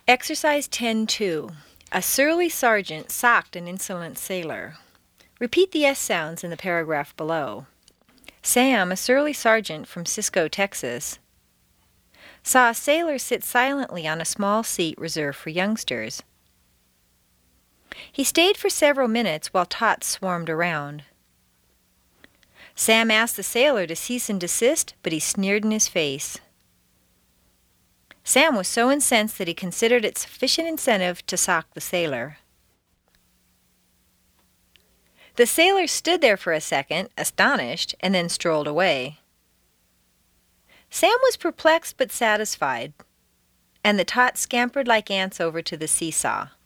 Exercise 10-2. A surly sergeant socked an insolent sailor. Repeat the S sounds in the paragraph below. Sam, a surly sergeant from Cisco, Texas, saw a sailor sit silently on a small seat reserved for youngsters. He stayed for several minutes while tots swarmed around. Sam asked the sailor to cease and desist, but he sneered in his face. Sam was so incensed that he considered it sufficient incentive to sock the sailor. The sailor stood there for a second, astonished, and then strolled away. Sam was perplexed but satisfied, and the tots scampered like ants over to the seesaw.